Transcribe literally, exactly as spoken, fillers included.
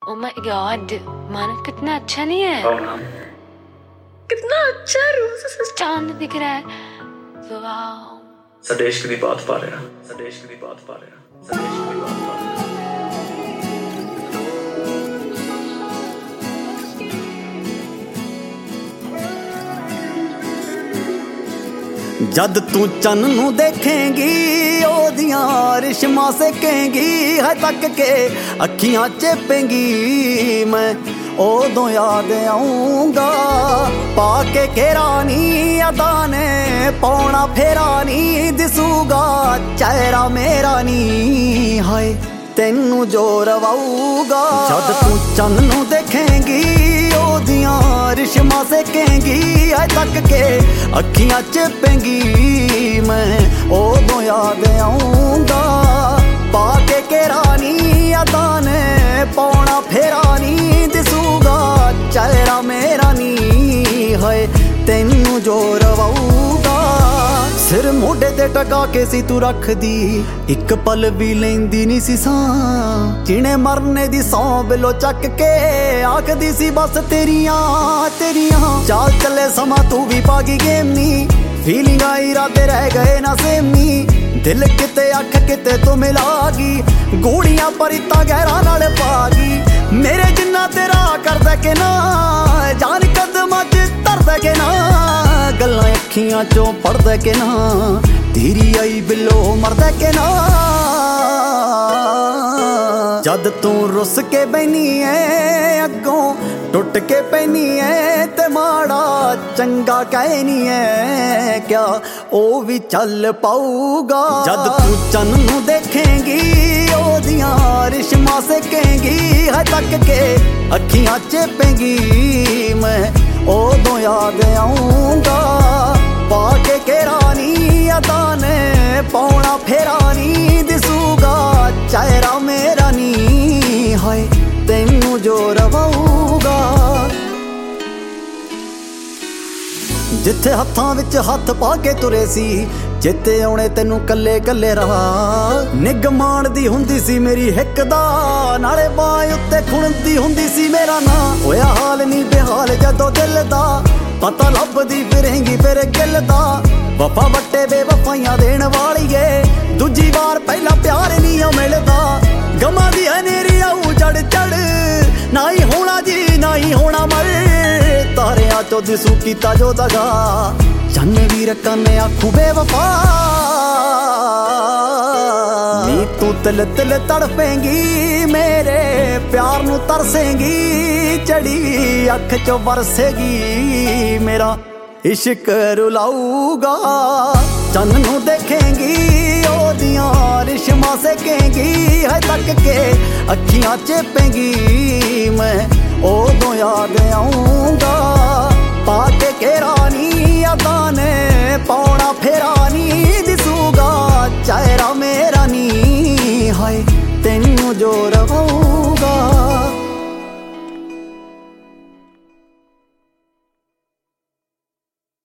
Oh my God, मानो कितना अच्छा नहीं है? कितना अच्छा रोज चांद दिख रहा है। वाओ। ਸਾਡੇ ਇਸ਼ਕ ਦੀ ਬਾਤ ਪਾ ਰਿਹਾ ਸਾਡੇ ਇਸ਼ਕ ਦੀ ਬਾਤ ਪਾ ਰਿਹਾ ਸਾਡੇ ਇਸ਼ਕ ਦੀ ਬਾਤ ਪਾ ਰਿਹਾ जद तू चन नू देखेंगी ओदियां रिश्मा सेकेंगी है तक के अखियां चेपेंगी मैं ओदों याद आऊंगा पाके केरानी अदाने पौना फेरानी दिसूगा चेहरा मेरा नी हाय तेनू जो रवाऊगा जद तू चन नू देखेंगी ओदियां रिश्मा सेकेंगी है तक के अखियां चेपेंगी मैं ओदों याद आऊंगा पाके केरानी अदाने पौना फेरानी दिसूगा चेहरा मेरा नी है तेनू जो रवाऊगा सिर मोढे ते टका के सी तू रख दी एक पल भी लेंदी नी सी सां जिने मरने दी सौ बिलो चक के आखदी सी बस तेरियां तेरियां चाल चले समा तू भी पागी गेमी फीलिंग आई राते रह गए ना सेमी दिल किते अख किते तू मिलागी गूड़ियां परिता गहरा नाल पागी मेरे जिन्ना तेरा करदा के ना जान कदमां च तरदा के ना गल्लां अखियां चों पढ़दा के ना तेरी आई बिलो मरदा के ना जद तू रुस के बैनी है अगों टुट के पैनी है ते माड़ा चंगा कहनी है क्या ओ भी चल पाऊगा जद तू चन नू देखेंगी ओदियां रिश्मा सेकेंगी है तक के अखियां चेपेंगी मैं ओदों याद आऊंगा पाके केरानी अदाने पौना फेरानी दिसूगा चेहरा मेरा नी हाय तेनू जो रवाऊगा जिथे हत्थां विच हत्थ पा के तुरे सी चेते आउणे तैनू कल्ले कल्ले रहा निग माणदी हुंदी सी मेरी हिक दा नाले बाह उत्ते खुणदी हुंदी सी मेरा ना होया हाल नी बेहाल जदों दिल दा पता लभदी फिरेंगी फिर गिल दा वफा वट्टे बेवफाइयां देण वालीए दूजी बार पहला प्यार नी मिलदा गमां दी हनेरी आऊ चढ़ चढ़ ना ही होना जी ना ही होना मर तारियां चो दिसू कीता जो दगा चन वीर कन्ने आखू बेवफा नी तू तिल तिल तड़पेंगी मेरे प्यार नू तरसेंगी चढ़ी अख चो बरसेगी मेरा इश्क रुलाऊगा चन नू देखेंगी ओदियां रिश्मा सेकेंगी है तक के अखियां चेपेंगी मैं ओदों याद आऊंगा पाके केरानी अदाने पौना फेरानी दिसूगा चेहरा मेरा नी हाय तेनू जो रवाऊंगा।